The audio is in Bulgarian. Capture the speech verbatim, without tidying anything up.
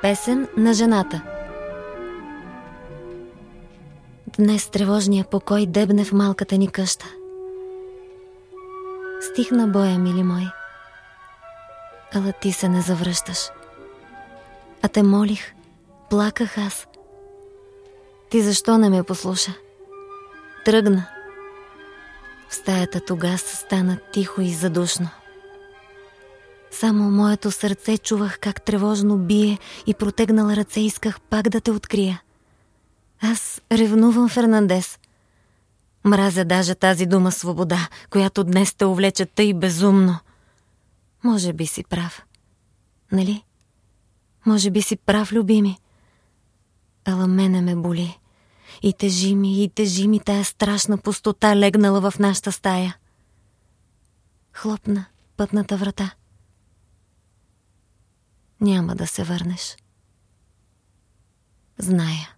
Песен на жената. Днес тревожния покой дебне в малката ни къща. Стихна боя, мили мой, ала ти се не завръщаш. А те молих, плаках аз. Ти защо не ме послуша? Тръгна. В стаята тогас стана тихо и задушно. Само моето сърце чувах как тревожно бие и протегнала ръце исках пак да те открия. Аз ревнувам, Фернандес. Мразя даже тази дума свобода, която днес те увлече тъй безумно. Може би си прав. Нали? Може би си прав, любими. Ала мене ме боли. И тежи ми, и тежи ми тая страшна пустота, легнала в нашата стая. Хлопна пътната врата. Няма да се върнеш. Зная.